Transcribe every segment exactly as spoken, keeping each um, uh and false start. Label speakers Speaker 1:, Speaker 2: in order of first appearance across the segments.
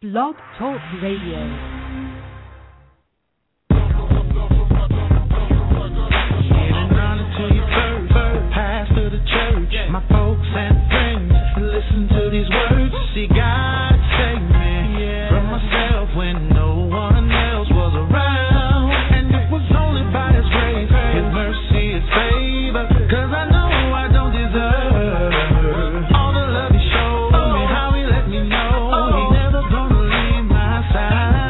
Speaker 1: Blog Talk Radio.
Speaker 2: My folks and friends, listen to these words. See, God saved me yeah. from myself when no one else was around. And it was only by His grace, His mercy, His favor. Cause I know I don't deserve all the love He showed me, how He let me know He never gonna leave my side.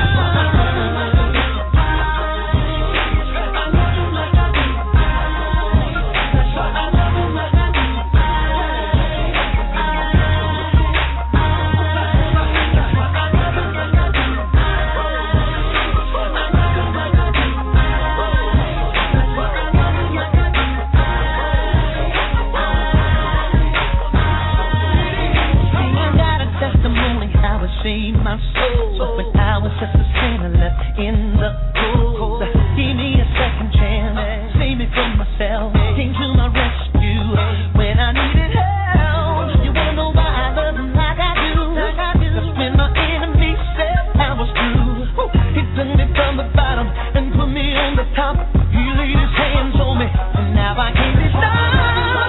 Speaker 2: My soul, when I was just a sinner left in the cold, give me a second chance, save me from myself, came to my rescue when I needed help. You wanna know why I love Him like I do? Cause when my enemy said I was through, He took me from the bottom and put me on the top. He laid His hands on me, and now I can't be stopped.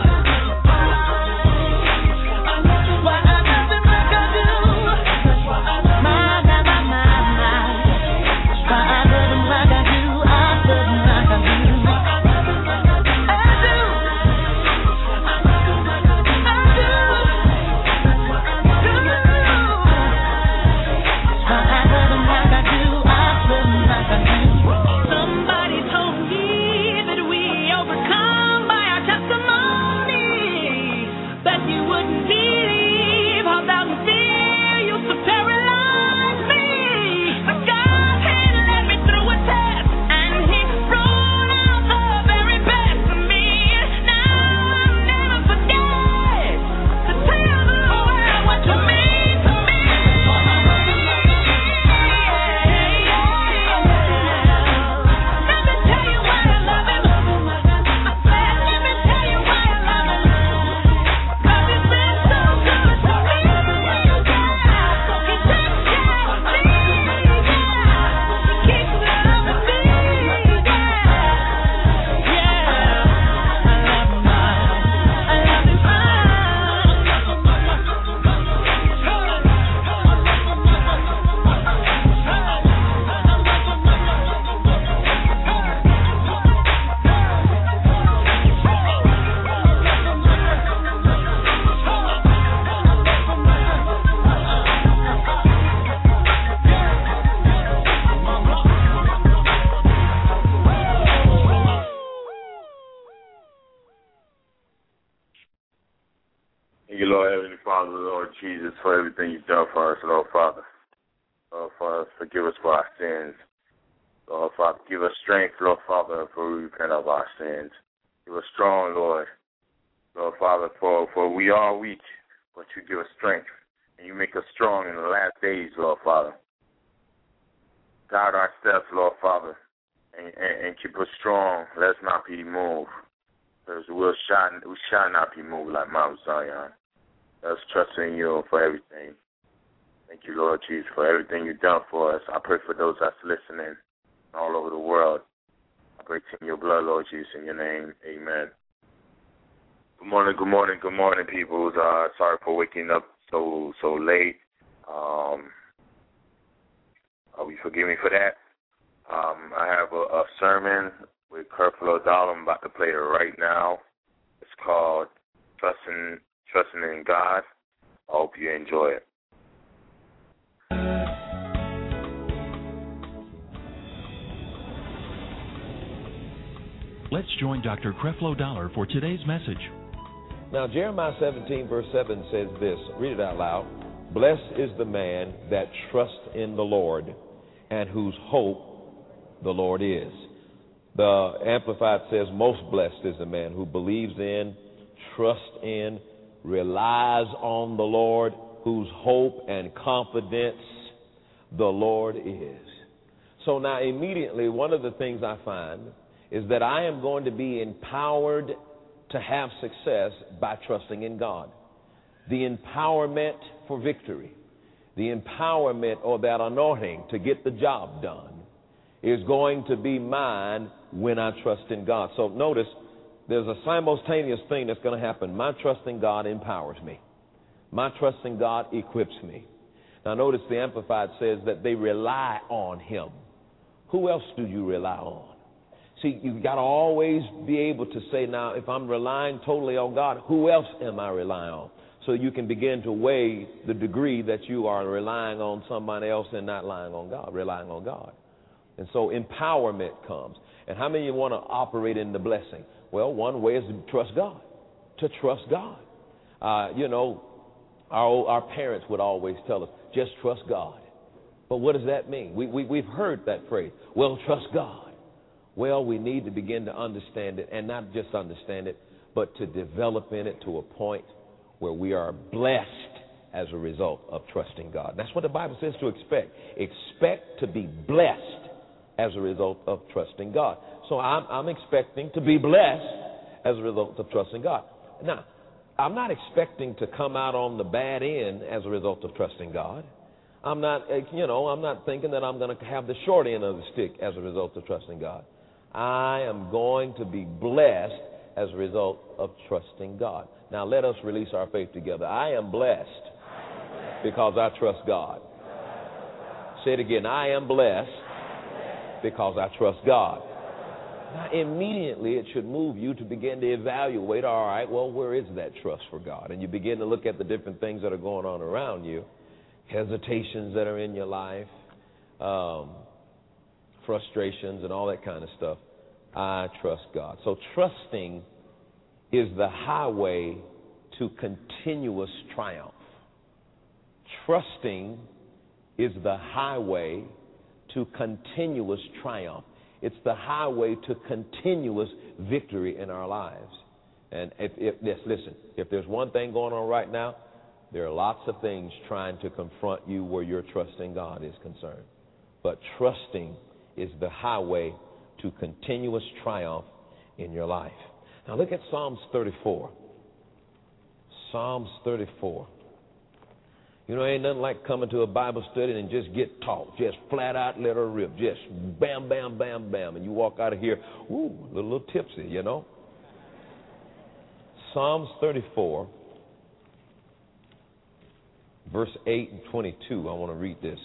Speaker 3: Jesus, for everything You've done for us, Lord Father. Lord Father, forgive us for our sins. Lord Father, give us strength, Lord Father, for we repent of our sins. Give us strong, Lord. Lord Father, for, for we are weak, but You give us strength, and You make us strong in the last days, Lord Father. Guide our steps, Lord Father, and, and, and keep us strong. Let us not be moved, because we shall, we shall not be moved like Mount Zion. Let us trust in You for everything. Thank You, Lord Jesus, for everything You've done for us. I pray for those that's listening all over the world. I pray in Your blood, Lord Jesus, in Your name. Amen. Good morning, good morning, good morning, people. Uh, sorry for waking up so so late. Um, uh, we forgive me for that. Um, I have a, a sermon with Creflo Dollar. I'm about to play it right now. It's called Trusting Trusting in God. I hope you enjoy it.
Speaker 4: Let's join Doctor Creflo Dollar for today's message.
Speaker 5: Now, Jeremiah seventeen, verse seven says this. Read it out loud. Blessed is the man that trusts in the Lord and whose hope the Lord is. The Amplified says, most blessed is the man who believes in, trusts in, relies on the Lord, whose hope and confidence the Lord is. So now immediately one of the things I find is that I am going to be empowered to have success by trusting in God. The empowerment for victory. the empowerment or that anointing to get the job done is going to be mine when I trust in God. So notice there's a simultaneous thing that's going to happen. My trust in God empowers me. My trust in God equips me. Now notice the Amplified says that they rely on him. Who else do you rely on? See, you've got to always be able to say, now, if I'm relying totally on God, who else am I relying on? So you can begin to weigh the degree that you are relying on somebody else and not relying on God, relying on God. And so empowerment comes. And how many of you want to operate in the blessing? Well, one way is to trust God, to trust God. Uh, you know, our, our parents would always tell us, just trust God. But what does that mean? We, we, we've heard that phrase, well, trust God. Well, we need to begin to understand it, and not just understand it, but to develop in it to a point where we are blessed as a result of trusting God. That's what the Bible says to expect. Expect to be blessed as a result of trusting God. So I'm, I'm expecting to be blessed as a result of trusting God. Now, I'm not expecting to come out on the bad end as a result of trusting God. I'm not, you know, I'm not thinking that I'm going to have the short end of the stick as a result of trusting God. I am going to be blessed as a result of trusting God. Now, let us release our faith together. I am blessed because I trust God. Say it again. I am blessed because I trust God. Now, immediately it should move you to begin to evaluate, all right, well, where is that trust for God? And you begin to look at the different things that are going on around you, hesitations that are in your life, um, frustrations and all that kind of stuff. I trust God. So trusting is the highway to continuous triumph. Trusting is the highway to continuous triumph. It's the highway to continuous victory in our lives. And if, if yes, listen, if there's one thing going on right now, there are lots of things trying to confront you where your trust in God is concerned. But trusting is the highway to continuous triumph in your life. Now look at Psalms thirty-four. Psalms thirty-four. You know, ain't nothing like coming to a Bible study and just get taught. Just flat out let her rip. Just bam, bam, bam, bam. And you walk out of here, ooh, a little, little tipsy, you know. Psalms thirty-four, verse eight and twenty-two. I want to read this.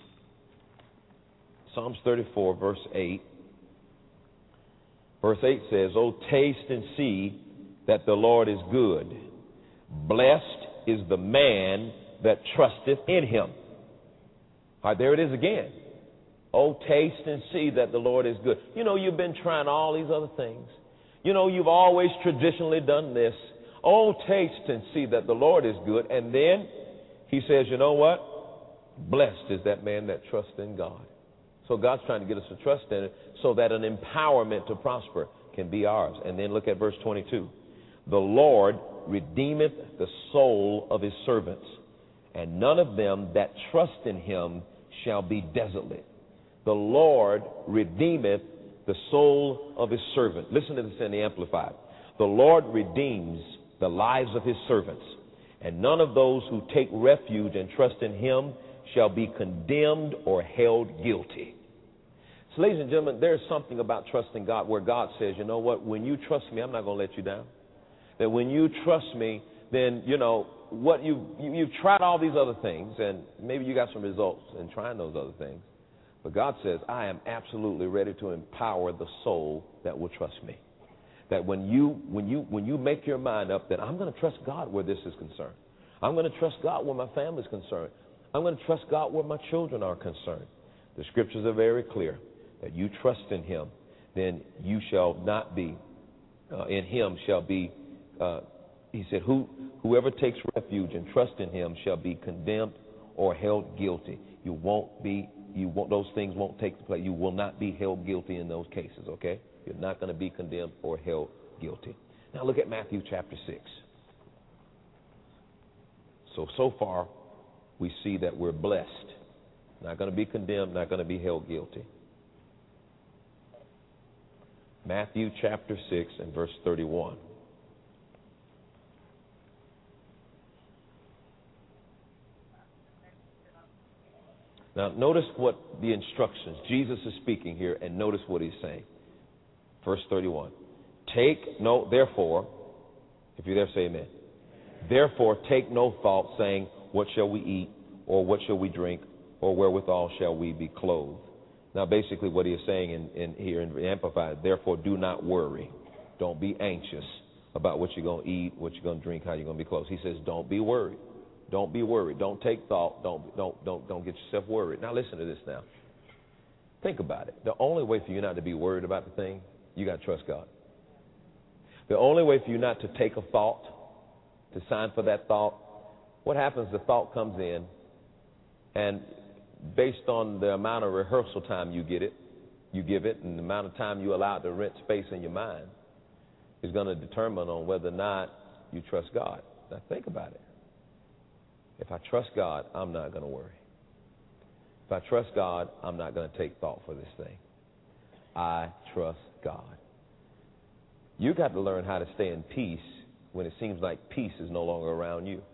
Speaker 5: Psalms thirty-four, verse eight. Verse eight says, "Oh, taste and see that the Lord is good. Blessed is the man that trusteth in him." All right, there it is again. Oh, taste and see that the Lord is good. You know, you've been trying all these other things. You know, you've always traditionally done this. Oh, taste and see that the Lord is good. And then he says, you know what? Blessed is that man that trusts in God. So God's trying to get us to trust in it so that an empowerment to prosper can be ours. And then look at verse twenty-two. "The Lord redeemeth the soul of his servants, and none of them that trust in him shall be desolate." The Lord redeemeth the soul of his servant. Listen to this in the Amplified. The Lord redeems the lives of his servants, and none of those who take refuge and trust in him shall be condemned or held guilty. So, ladies and gentlemen, there's something about trusting God where God says, you know what, when you trust me, I'm not going to let you down. That when you trust me, then, you know, what you, you, you've tried all these other things, and maybe you got some results in trying those other things. But God says, I am absolutely ready to empower the soul that will trust me. That when you, when you, when you make your mind up that I'm going to trust God where this is concerned. I'm going to trust God where my family is concerned. I'm going to trust God where my children are concerned. The scriptures are very clear that you trust in him, then you shall not be, uh, in him shall be, uh, he said, Who, whoever takes refuge and trust in him shall be condemned or held guilty. You won't be, you won't, those things won't take place. You will not be held guilty in those cases, okay? You're not going to be condemned or held guilty. Now look at Matthew chapter six. So, so far, we see that we're blessed. Not going to be condemned, not going to be held guilty. Matthew chapter six and verse thirty-one. Now, notice what the instructions. Jesus is speaking here, and notice what he's saying. Verse thirty-one. Take no, therefore, if you're there, say amen. Therefore, take no thought, saying, what shall we eat, or what shall we drink, or wherewithal shall we be clothed? Now, basically what he is saying in, in here in Amplified, therefore, do not worry. Don't be anxious about what you're going to eat, what you're going to drink, how you're going to be clothed. He says, don't be worried. Don't be worried. Don't take thought. Don't, don't, don't, don't get yourself worried. Now, listen to this now. Think about it. The only way for you not to be worried about the thing, you got to trust God. The only way for you not to take a thought, to sign for that thought, what happens, the thought comes in, and based on the amount of rehearsal time you get it, you give it, and the amount of time you allow it to rent space in your mind is going to determine on whether or not you trust God. Now, think about it. If I trust God, I'm not going to worry. If I trust God, I'm not going to take thought for this thing. I trust God. You got to learn how to stay in peace when it seems like peace is no longer around you.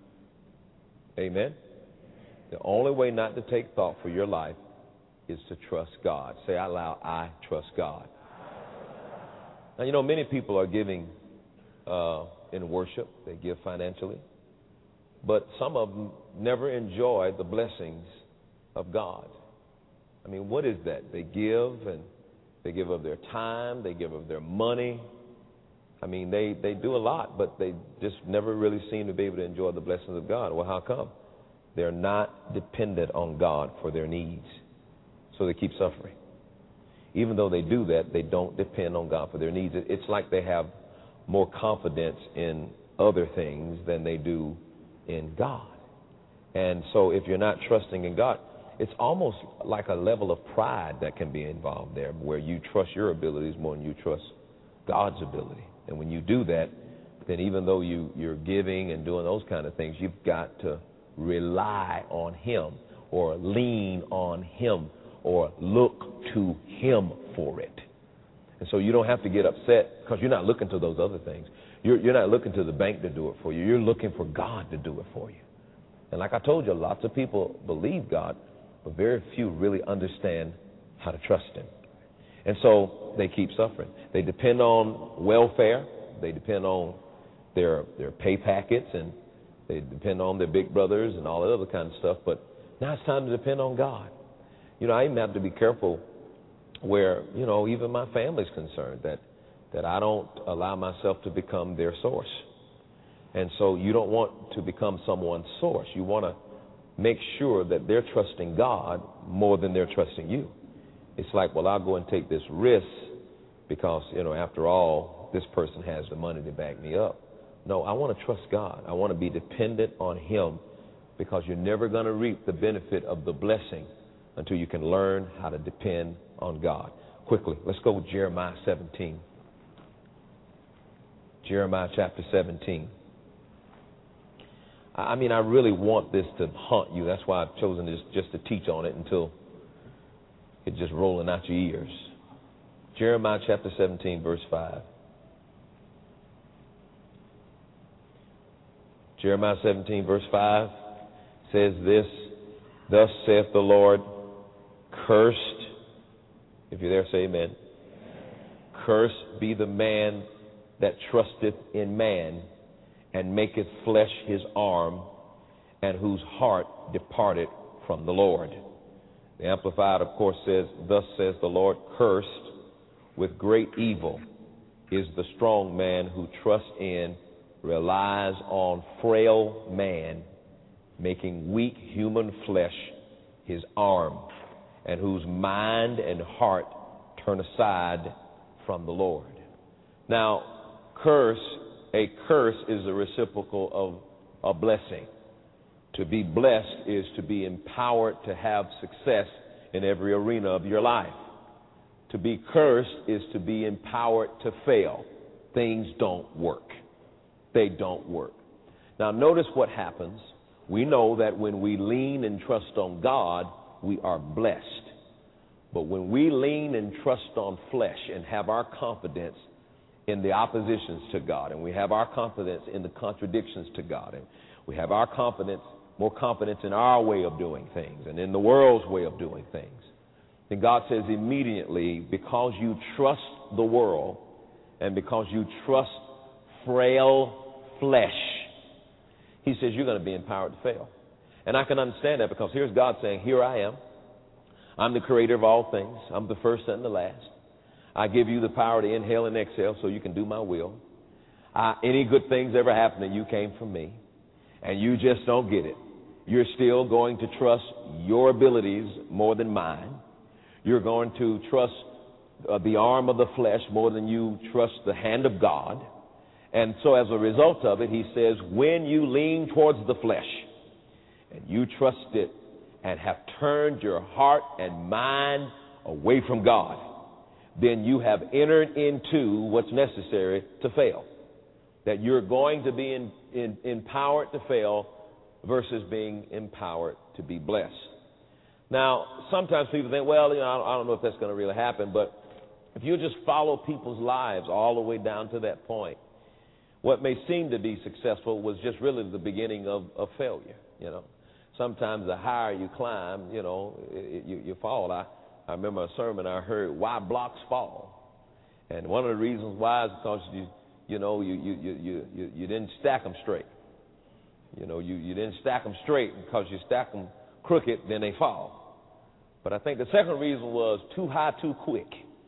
Speaker 5: Amen? The only way not to take thought for your life is to trust God. Say out loud, I trust God. Now, you know, many people are giving uh, in worship. They give financially. But some of them never enjoy the blessings of God. I mean, what is that? They give, and they give of their time. They give of their money. I mean, they, they do a lot, but they just never really seem to be able to enjoy the blessings of God. Well, how come? They're not dependent on God for their needs, so they keep suffering. Even though they do that, they don't depend on God for their needs. It's like they have more confidence in other things than they do in God. And so if you're not trusting in God, it's almost like a level of pride that can be involved there, where you trust your abilities more than you trust God's ability. And when you do that, then even though you, you're giving and doing those kind of things, you've got to rely on Him, or lean on Him, or look to Him for it. And so you don't have to get upset because you're not looking to those other things. You're, you're not looking to the bank to do it for you. You're looking for God to do it for you. And like I told you, lots of people believe God, but very few really understand how to trust Him. And so they keep suffering. They depend on welfare. They depend on their their pay packets, and they depend on their big brothers and all that other kind of stuff. But now it's time to depend on God. You know, I even have to be careful where, you know, even my family's concerned, that, that I don't allow myself to become their source. And so you don't want to become someone's source. You want to make sure that they're trusting God more than they're trusting you. It's like, well, I'll go and take this risk because, you know, after all, this person has the money to back me up. No, I want to trust God. I want to be dependent on Him, because you're never going to reap the benefit of the blessing until you can learn how to depend on God. Quickly, let's go with Jeremiah seventeen. Jeremiah chapter seventeen. I mean, I really want this to haunt you. That's why I've chosen just, just to teach on it until it's just rolling out your ears. Jeremiah chapter seventeen, verse five. Jeremiah seventeen, verse five says this, thus saith the Lord, cursed, if you're there, say amen. Cursed be the man that trusteth in man, and maketh flesh his arm, and whose heart departed from the Lord. The Amplified, of course, says, thus says the Lord, cursed with great evil is the strong man who trusts in, relies on frail man, making weak human flesh his arm, and whose mind and heart turn aside from the Lord. Now, curse, a curse is a reciprocal of a blessing. To be blessed is to be empowered to have success in every arena of your life. To be cursed is to be empowered to fail. Things don't work. They don't work. Now, notice what happens. We know that when we lean and trust on God, we are blessed. But when we lean and trust on flesh and have our confidence in the oppositions to God, and we have our confidence in the contradictions to God, and we have our confidence more confidence in our way of doing things and in the world's way of doing things, then God says immediately, because you trust the world and because you trust frail flesh, he says you're going to be empowered to fail. And I can understand that, because here's God saying, here I am. I'm the creator of all things. I'm the first and the last. I give you the power to inhale and exhale so you can do my will. I, any good things ever happen to you came from me, and you just don't get it. You're still going to trust your abilities more than mine. You're going to trust uh, the arm of the flesh more than you trust the hand of God. And so as a result of it, he says, when you lean towards the flesh and you trust it and have turned your heart and mind away from God, then you have entered into what's necessary to fail. That you're going to be in, in, empowered to fail versus being empowered to be blessed. Now, sometimes people think, well, you know, I don't, I don't know if that's going to really happen, but if you just follow people's lives all the way down to that point, what may seem to be successful was just really the beginning of, of failure, you know. Sometimes the higher you climb, you know, it, you, you fall. I, I remember a sermon I heard, why blocks fall. And one of the reasons why is because you, you know, you, you, you, you, you didn't stack them straight. You know, you, you didn't stack them straight, because you stack them crooked, then they fall. But I think the second reason was too high, too quick.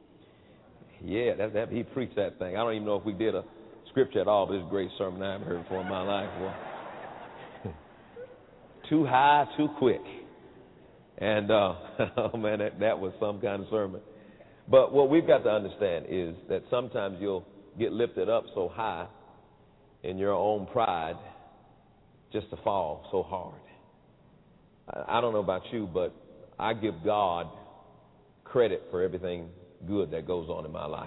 Speaker 5: Yeah, that, that, he preached that thing. I don't even know if we did a scripture at all, but it's a great sermon I haven't heard before in my life. Well, too high, too quick. And, uh, oh, man, that, that was some kind of sermon. But what we've got to understand is that sometimes you'll get lifted up so high in your own pride just to fall so hard. I, I don't know about you, but I give God credit for everything good that goes on in my life.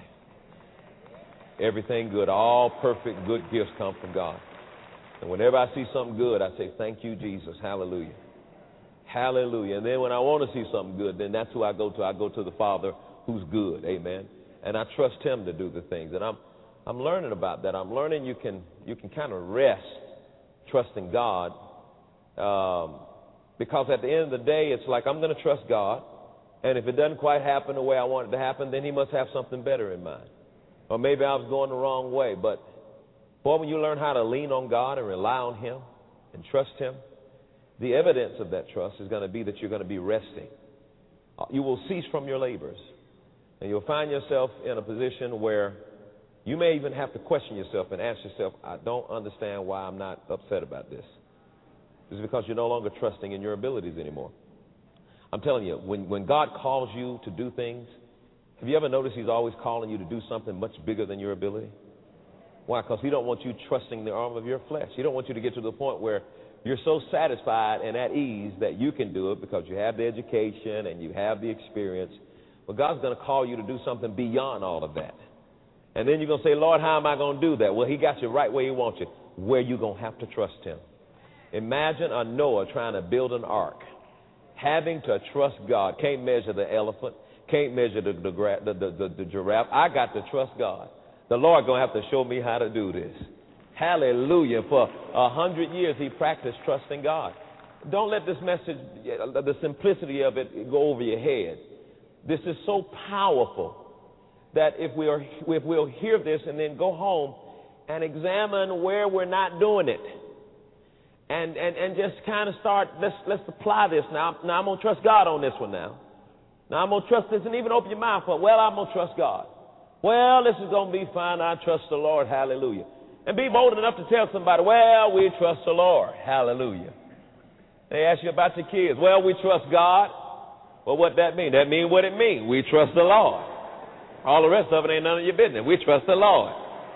Speaker 5: Everything good, all perfect good gifts come from God. And whenever I see something good, I say, thank you, Jesus. Hallelujah. Hallelujah. And then when I want to see something good, then that's who I go to. I go to the Father who's good. Amen. And I trust him to do the things. And I'm I'm learning about that. I'm learning you can you can kind of rest trusting God, um, because at the end of the day, it's like I'm going to trust God. And if it doesn't quite happen the way I want it to happen, then he must have something better in mind. Or maybe I was going the wrong way. But, boy, when you learn how to lean on God and rely on him and trust him, the evidence of that trust is going to be that you're going to be resting. You will cease from your labors. And you'll find yourself in a position where you may even have to question yourself and ask yourself, I don't understand why I'm not upset about this. It's because you're no longer trusting in your abilities anymore. I'm telling you, when, when God calls you to do things, have you ever noticed he's always calling you to do something much bigger than your ability? Why? Because he don't want you trusting the arm of your flesh. He don't want you to get to the point where you're so satisfied and at ease that you can do it because you have the education and you have the experience. But God's going to call you to do something beyond all of that. And then you're going to say, Lord, how am I going to do that? Well, he got you right where he wants you, where you're going to have to trust him. Imagine a Noah trying to build an ark, having to trust God. Can't measure the elephant, can't measure the, the, the, the, the giraffe. I got to trust God. The Lord going to have to show me how to do this. Hallelujah. For a hundred years he practiced trusting God. Don't let this message, the simplicity of it, go over your head. This is so powerful that if we are, if we'll hear this and then go home and examine where we're not doing it, and and, and just kind of start, let's let's apply this now. Now I'm going to trust God on this one now. Now I'm going to trust this, and even open your mouth for, well, I'm going to trust God. Well, this is going to be fine. I trust the Lord. Hallelujah. And be bold enough to tell somebody, well, we trust the Lord. Hallelujah. They ask you about your kids. Well, we trust God. Well, what that mean? That mean what it mean. We trust the Lord. All the rest of it ain't none of your business. We trust the Lord.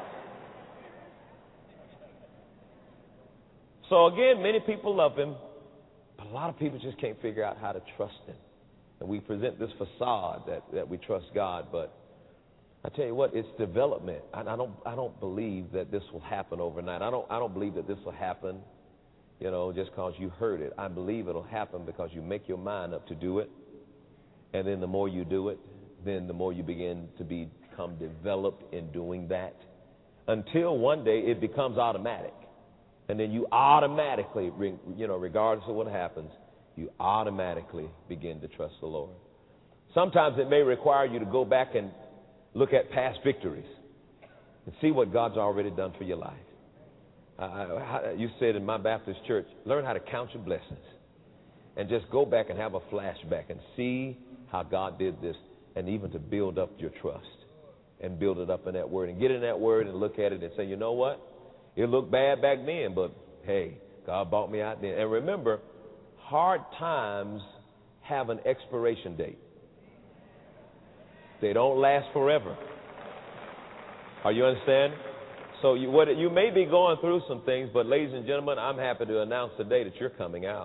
Speaker 5: So again, many people love him, but a lot of people just can't figure out how to trust him. And we present this facade that, that we trust God, but I tell you what, it's development. I, I don't I don't believe that this will happen overnight. I don't I don't believe that this will happen, you know, just because you heard it. I believe it'll happen because you make your mind up to do it. And then the more you do it, then the more you begin to be, become developed in doing that, until one day it becomes automatic. And then you automatically, you know, regardless of what happens, you automatically begin to trust the Lord. Sometimes it may require you to go back and look at past victories and see what God's already done for your life. I, I, you said in my Baptist church, learn how to count your blessings and just go back and have a flashback and see how God did this, and even to build up your trust and build it up in that word and get in that word and look at it and say, you know what? It looked bad back then, but hey, God brought me out then. And remember, hard times have an expiration date. They don't last forever. Are you understand? So you, what, you may be going through some things, but ladies and gentlemen, I'm happy to announce today that you're coming out.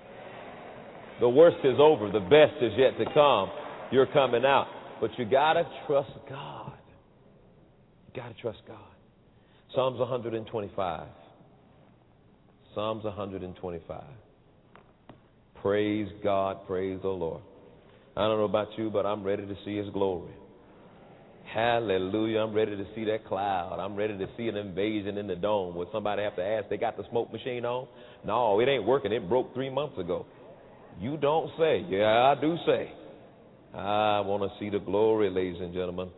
Speaker 5: The worst is over. The best is yet to come. You're coming out. But you got to trust God. You got to trust God. Psalms one hundred twenty-five. Psalms one hundred twenty-five. Praise God, praise the Lord. I don't know about you, but I'm ready to see His glory. Hallelujah. I'm ready to see that cloud. I'm ready to see an invasion in the dome. Would somebody have to ask, they got the smoke machine on? No, it ain't working. It broke three months ago. You don't say. Yeah, I do say. I want to see the glory, ladies and gentlemen.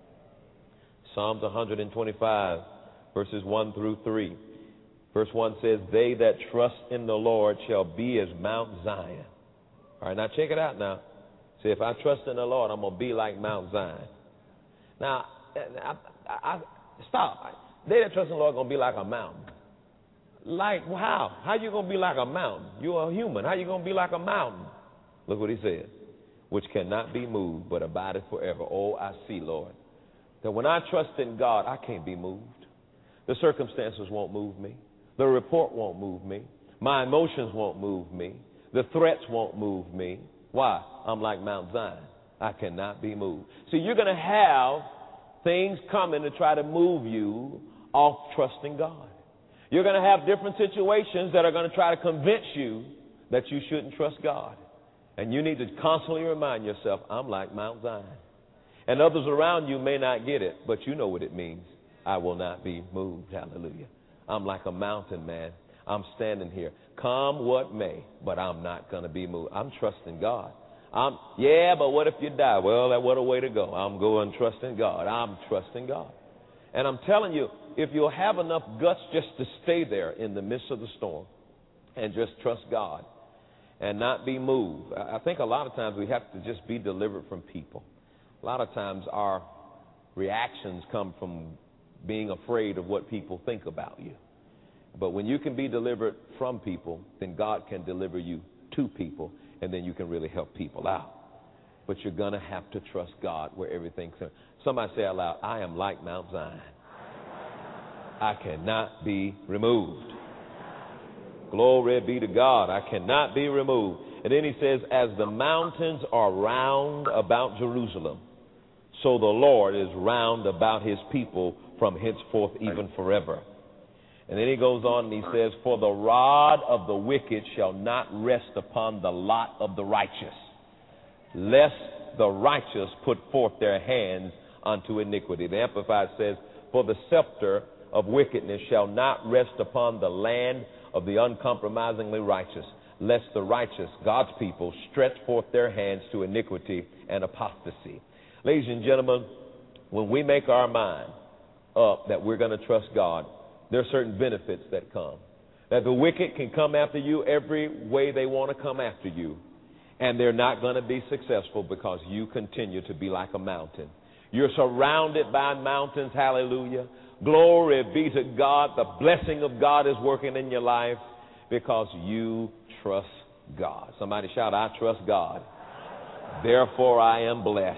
Speaker 5: Psalms one hundred twenty-five. Verses one through three. Verse one says, they that trust in the Lord shall be as Mount Zion. All right, now check it out now. See, if I trust in the Lord, I'm going to be like Mount Zion. Now, I, I, I, stop. They that trust in the Lord are going to be like a mountain. Like, how? How you going to be like a mountain? You're a human. How you going to be like a mountain? Look what he said. Which cannot be moved, but abideth forever. Oh, I see, Lord, that when I trust in God, I can't be moved. The circumstances won't move me. The report won't move me. My emotions won't move me. The threats won't move me. Why? I'm like Mount Zion. I cannot be moved. See, you're going to have things coming to try to move you off trusting God. You're going to have different situations that are going to try to convince you that you shouldn't trust God. And you need to constantly remind yourself, I'm like Mount Zion. And others around you may not get it, but you know what it means. I will not be moved. Hallelujah. I'm like a mountain, man. I'm standing here. Come what may, but I'm not going to be moved. I'm trusting God. I'm, yeah, but what if you die? Well, that what a way to go. I'm going trusting God. I'm trusting God. And I'm telling you, if you'll have enough guts just to stay there in the midst of the storm and just trust God and not be moved. I think a lot of times we have to just be delivered from people. A lot of times our reactions come from being afraid of what people think about you. But when you can be delivered from people, then God can deliver you to people, and then you can really help people out. But you're going to have to trust God where everything's going. Somebody say out loud, I am like Mount Zion. I cannot be removed. Glory be to God. I cannot be removed. And then he says, as the mountains are round about Jerusalem, so the Lord is round about his people from henceforth even forever. And then he goes on and he says, for the rod of the wicked shall not rest upon the lot of the righteous, lest the righteous put forth their hands unto iniquity. The Amplified says, for the scepter of wickedness shall not rest upon the land of the uncompromisingly righteous, lest the righteous, God's people, stretch forth their hands to iniquity and apostasy. Ladies and gentlemen, when we make our mind up that we're going to trust God, there are certain benefits that come. That the wicked can come after you every way they want to come after you, and they're not going to be successful because you continue to be like a mountain. You're surrounded by mountains, hallelujah. Glory be to God. The blessing of God is working in your life because you trust God. Somebody shout, I trust God. Therefore I am blessed.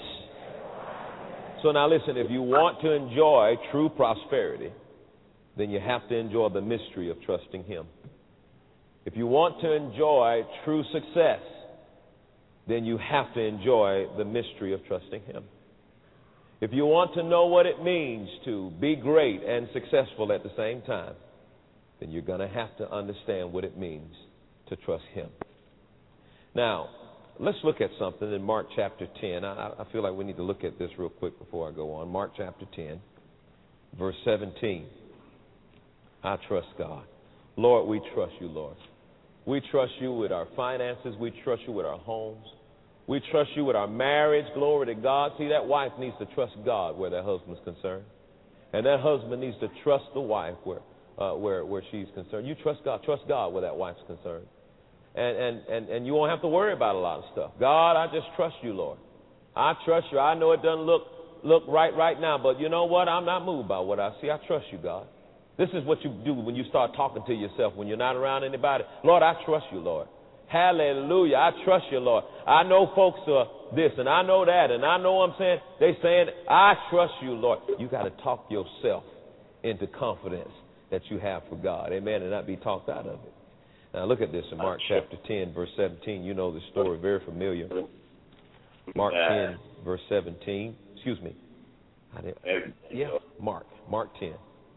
Speaker 5: So now listen, if you want to enjoy true prosperity, then you have to enjoy the mystery of trusting him. If you want to enjoy true success, then you have to enjoy the mystery of trusting him. If you want to know what it means to be great and successful at the same time, then you're going to have to understand what it means to trust him. Now, let's look at something in Mark chapter ten. I, I feel like we need to look at this real quick before I go on. Mark chapter ten, verse seventeen. I trust God. Lord, we trust you, Lord. We trust you with our finances. We trust you with our homes. We trust you with our marriage. Glory to God. See, that wife needs to trust God where that husband is concerned. And that husband needs to trust the wife where uh, where where she's concerned. You trust God. Trust God where that wife's concerned. And, and, and, and you won't have to worry about a lot of stuff. God, I just trust you, Lord. I trust you. I know it doesn't look look right right now, but you know what? I'm not moved by what I see. I trust you, God. This is what you do when you start talking to yourself, when you're not around anybody. Lord, I trust you, Lord. Hallelujah. I trust you, Lord. I know folks are this, and I know that, and I know what I'm saying. They saying, I trust you, Lord. You got to talk yourself into confidence that you have for God. Amen, and not be talked out of it. Now, look at this in Mark chapter ten, verse seventeen. You know the story, very familiar. Mark ten, verse seventeen. Excuse me. I didn't, yeah, Mark. Mark ten.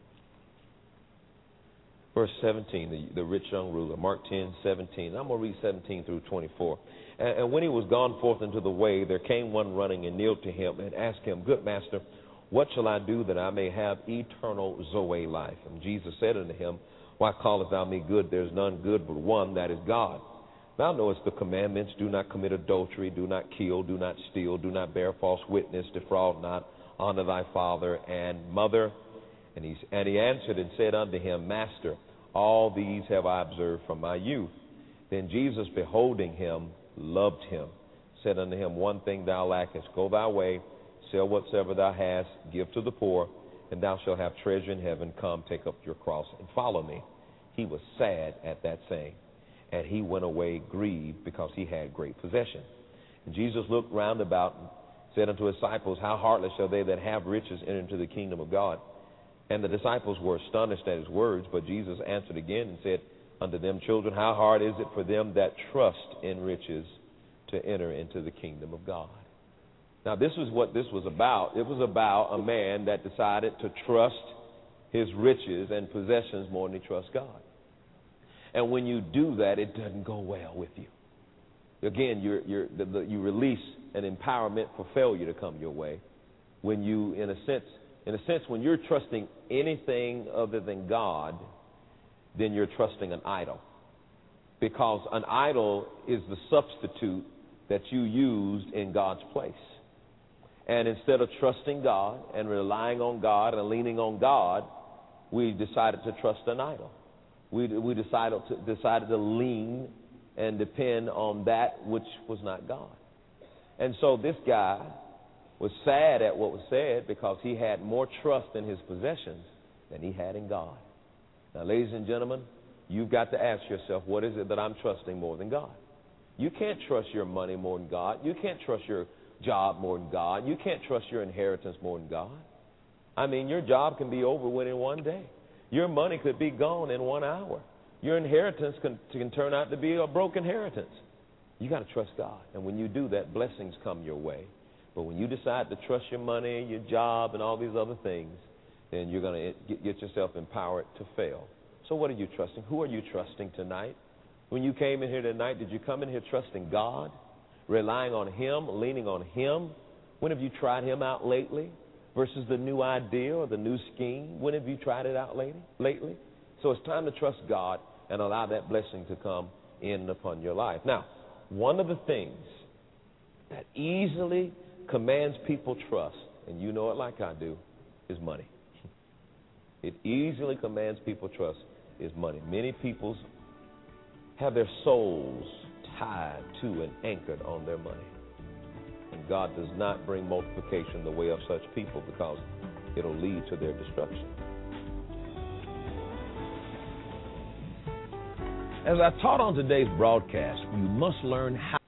Speaker 5: Verse seventeen, the, the rich young ruler. Mark ten, seventeen. I'm going to read seventeen through twenty-four. And, and when he was gone forth into the way, there came one running and kneeled to him and asked him, Good master, what shall I do that I may have eternal Zoe life? And Jesus said unto him, Why callest thou me good? There is none good but one, that is God. Thou knowest the commandments, do not commit adultery, do not kill, do not steal, do not bear false witness, defraud not, honor thy father and mother. And he, and he answered and said unto him, Master, all these have I observed from my youth. Then Jesus, beholding him, loved him, said unto him, One thing thou lackest, go thy way, sell whatsoever thou hast, give to the poor, and thou shalt have treasure in heaven. Come, take up your cross, and follow me. He was sad at that saying, and he went away grieved, because he had great possession. And Jesus looked round about and said unto his disciples, How heartless shall they that have riches enter into the kingdom of God? And the disciples were astonished at his words, but Jesus answered again and said unto them, Children, how hard is it for them that trust in riches to enter into the kingdom of God? Now, this is what this was about. It was about a man that decided to trust his riches and possessions more than he trusts God. And when you do that, it doesn't go well with you. Again, you're, you're, the, the, you release an empowerment for failure to come your way. When you, in a sense, in a sense, when you're trusting anything other than God, then you're trusting an idol. Because an idol is the substitute that you used in God's place. And instead of trusting God and relying on God and leaning on God, we decided to trust an idol. We, we decided to, decided to lean and depend on that which was not God. And so this guy was sad at what was said, because he had more trust in his possessions than he had in God. Now, ladies and gentlemen, you've got to ask yourself, what is it that I'm trusting more than God? You can't trust your money more than God. You can't trust your job more than God. You can't trust your inheritance more than God. I mean, your job can be over within one day. Your money could be gone in one hour. Your inheritance can, can turn out to be a broken inheritance. You got to trust God. And when you do that, blessings come your way. But when you decide to trust your money, your job, and all these other things, then you're going to get yourself empowered to fail. So what are you trusting? Who are you trusting tonight? When you came in here tonight, did you come in here trusting God, relying on Him, leaning on Him? When have you tried Him out lately versus the new idea or the new scheme? When have you tried it out lately? So it's time to trust God and allow that blessing to come in upon your life. Now, one of the things that easily commands people trust, and you know it like I do, is money. It easily commands people trust is money. Many people have their souls tied to and anchored on their money. And God does not bring multiplication the way of such people, because it'll lead to their destruction. As I taught on today's broadcast, you must learn how.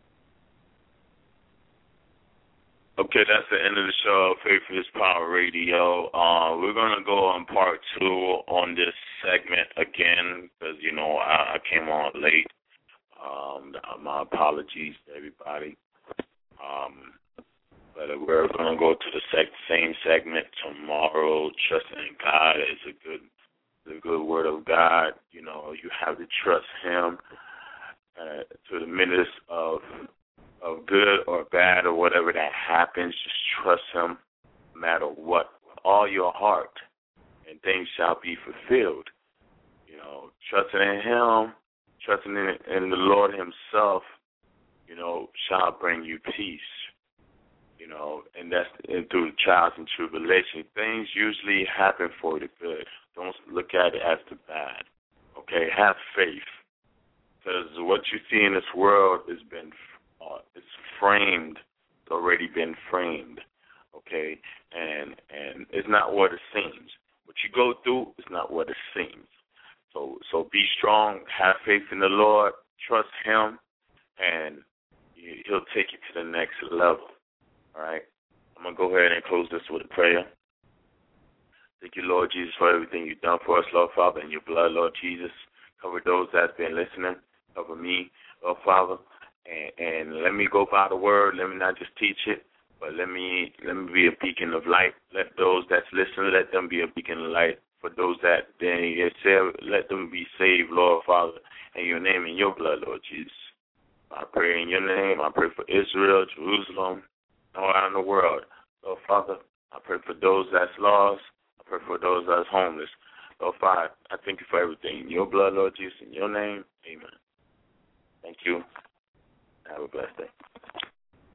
Speaker 3: Okay, that's the end of the show, Faith is Power Radio. Uh, we're going to go on part two on this segment again, because, you know, I, I came on late. Um, my apologies to everybody. Um, but we're going to go to the sec- same segment tomorrow. Trusting in God is a good, the good word of God. You know, you have to trust Him uh, to the midst of of good or bad or whatever that happens. Just trust Him no matter what, with all your heart, and things shall be fulfilled. You know, trusting in Him, trusting in, in the Lord Himself, you know, shall bring you peace. You know, and that's and through trials and tribulation. Things usually happen for the good. Don't look at it as the bad. Okay, have faith, because what you see in this world has been, uh, it's framed, it's already been framed. Okay, and and it's not what it seems. What you go through is not what it seems. So so be strong, have faith in the Lord, trust Him, and He'll take you to the next level. All right, I'm going to go ahead and close this with a prayer. Thank you, Lord Jesus, for everything you've done for us, Lord Father, in your blood, Lord Jesus. Cover those that's been listening. Cover me, Lord Father. And, and let me go by the word. Let me not just teach it, but let me let me be a beacon of light. Let those that's listening, let them be a beacon of light. For those that then get saved, let them be saved, Lord Father, in your name and your blood, Lord Jesus. I pray in your name. I pray for Israel, Jerusalem, all around the world. Lord Father, I pray for those that's lost. I pray for those that's homeless. Lord Father, I thank you for everything. In your blood, Lord Jesus, in your name, amen.